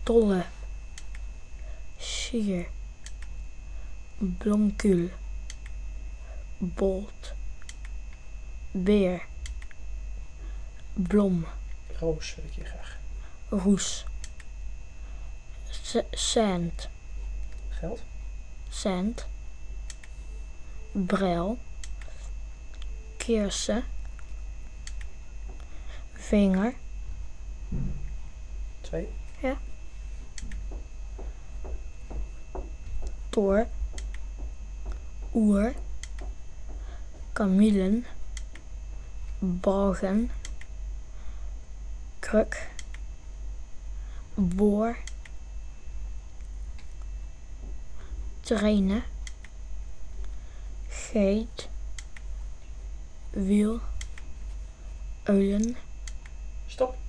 dolle, sier, blonkul, bolt, beer, blom, Roos wil ik hier graag. roes, cent, Geld. cent, bril, keersen, vinger, 2. toor, oer, kamelen, balgen, kruk, boor, trainen, geit, wiel, uilen, Stop.